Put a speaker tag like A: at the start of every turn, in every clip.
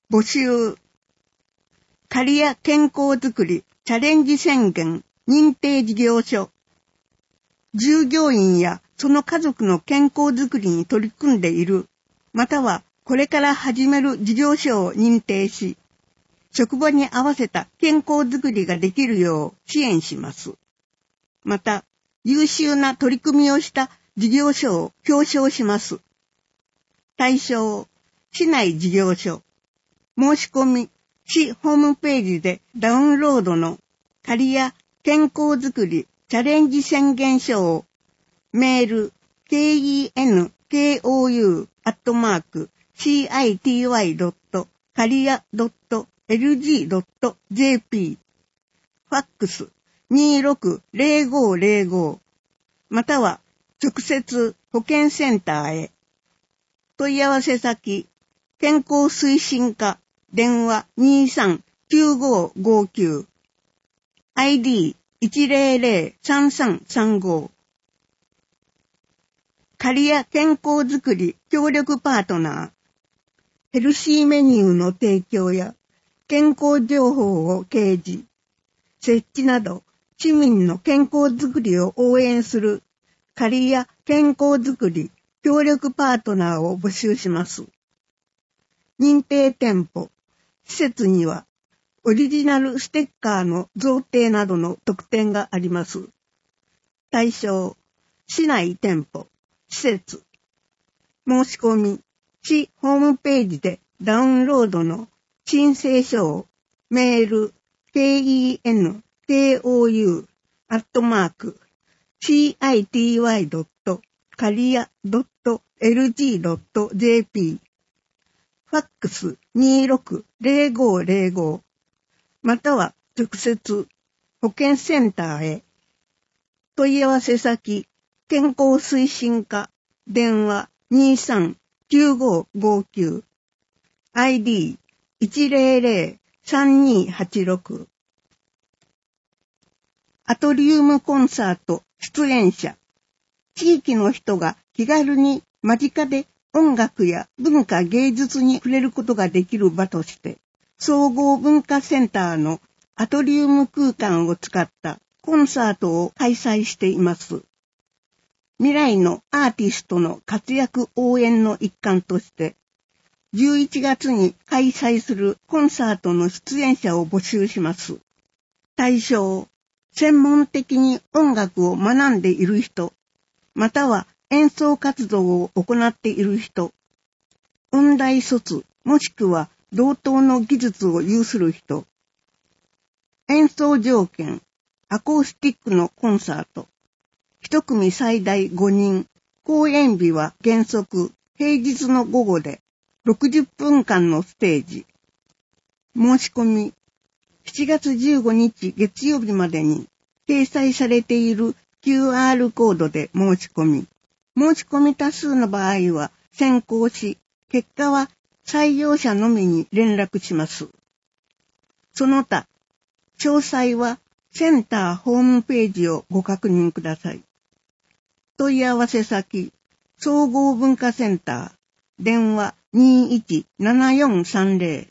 A: 募集。キャリア健康づくりチャレンジ宣言認定事業所。従業員やその家族の健康づくりに取り組んでいる、またはこれから始める事業所を認定し、職場に合わせた健康づくりができるよう支援します。また、優秀な取り組みをした事業所を表彰します。対象、市内事業所。申し込み、市ホームページでダウンロードのキャリア健康づくりチャレンジ宣言書をメール kenkou.city.career.lg.jp ファックス260505または直接保健センターへ。問い合わせ先健康推進課電話 23-9559 ID1003335 キャリア健康づくり協力パートナーヘルシーメニューの提供や健康情報を掲示設置など市民の健康づくりを応援するキャリア健康づくり協力パートナーを募集します。認定店舗施設にはオリジナルステッカーの贈呈などの特典があります。対象、市内店舗、施設。申し込み、市ホームページでダウンロードの申請書をメール、kenkou.city.career.lg.jp ファックス260505または直接保健センターへ。問い合わせ先健康推進課電話 23-9559 ID1003286 アトリウムコンサート出演者地域の人が気軽に間近で音楽や文化芸術に触れることができる場として総合文化センターのアトリウム空間を使ったコンサートを開催しています。未来のアーティストの活躍応援の一環として11月に開催するコンサートの出演者を募集します。対象、専門的に音楽を学んでいる人、または演奏活動を行っている人、音大卒もしくは同等の技術を有する人、演奏条件、アコースティックのコンサート、一組最大5人、公演日は原則平日の午後で60分間のステージ。申し込み、7月15日月曜日までに掲載されている QR コードで申し込み、申し込み多数の場合は先行し、結果は採用者のみに連絡します。その他、詳細はセンターホームページをご確認ください。問い合わせ先、総合文化センター、電話 217430。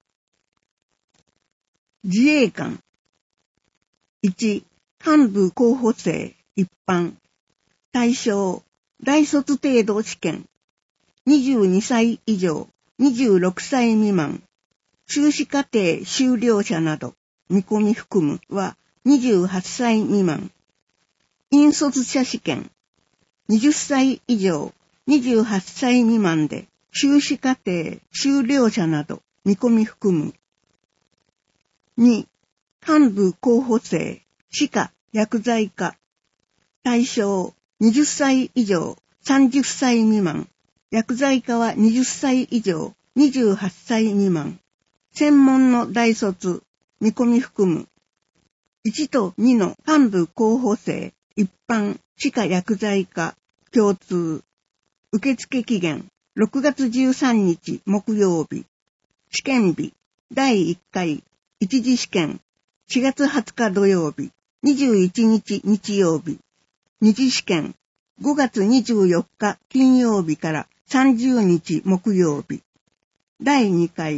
A: 自衛官。1、幹部候補生、一般。対象、大卒程度試験。22歳以上、26歳未満。修士課程修了者など、見込み含むは28歳未満。引率者試験。20歳以上、28歳未満で、修士課程修了者など、見込み含む。2、幹部候補生、歯科、薬剤科。対象、20歳以上、30歳未満。薬剤科は20歳以上、28歳未満。専門の大卒、見込み含む。1と2の幹部候補生、一般、歯科薬剤科、共通。受付期限、6月13日木曜日。試験日、第1回、一次試験、4月20日土曜日、21日日曜日。二次試験、5月24日金曜日から30日木曜日。第2回、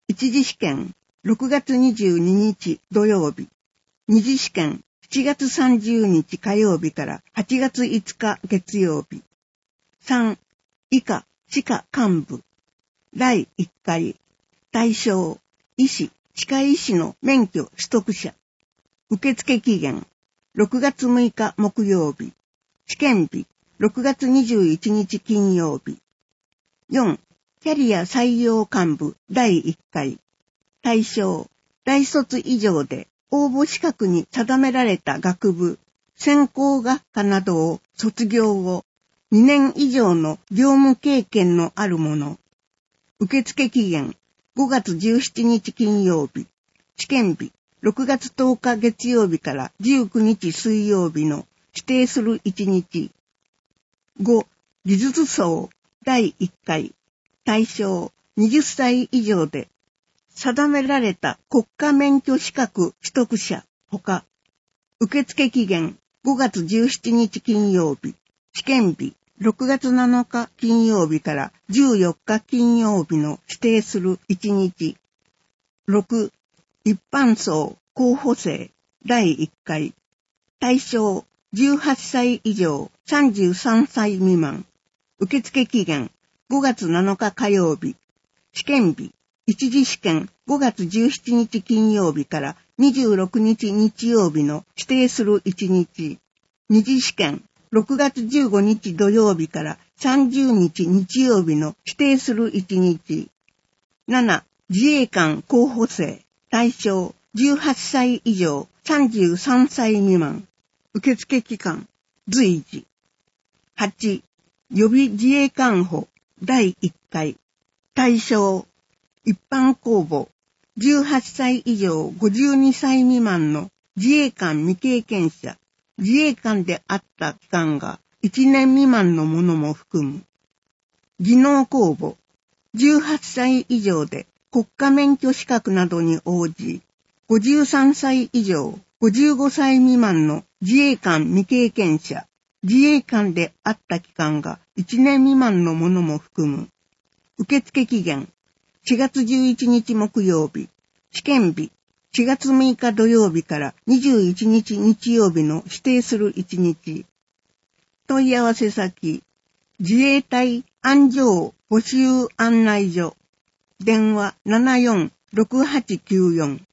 A: 一次試験6月22日土曜日、二次試験7月30日火曜日から8月5日月曜日。3、以下歯科幹部。第1回。対象、医師、歯科医師の免許取得者。受付期限、6月6日木曜日。試験日、6月21日金曜日。4、キャリア採用幹部第1回。対象、大卒以上で応募資格に定められた学部、専攻学科などを卒業後、2年以上の業務経験のある者。受付期限、5月17日金曜日。試験日、6月10日月曜日から19日水曜日の指定する1日。5、技術層第1回。対象、20歳以上で、定められた国家免許資格取得者ほか、受付期限5月17日金曜日、試験日6月7日金曜日から14日金曜日の指定する1日。6、一般層候補生第1回。対象18歳以上33歳未満。受付期限5月7日火曜日。試験日一次試験5月17日金曜日から26日日曜日の指定する1日。二次試験6月15日土曜日から30日日曜日の指定する1日。7、自衛官候補生。対象18歳以上33歳未満。受付期間随時。8、予備自衛官補第1回。対象一般公募、18歳以上52歳未満の自衛官未経験者、自衛官であった期間が1年未満のものも含む。技能公募、18歳以上で国家免許資格などに応じ、53歳以上55歳未満の自衛官未経験者、自衛官であった期間が1年未満のものも含む。受付期限、4月11日木曜日、試験日、4月6日土曜日から21日日曜日の指定する1日。問い合わせ先、自衛隊安城募集案内所、電話74-6894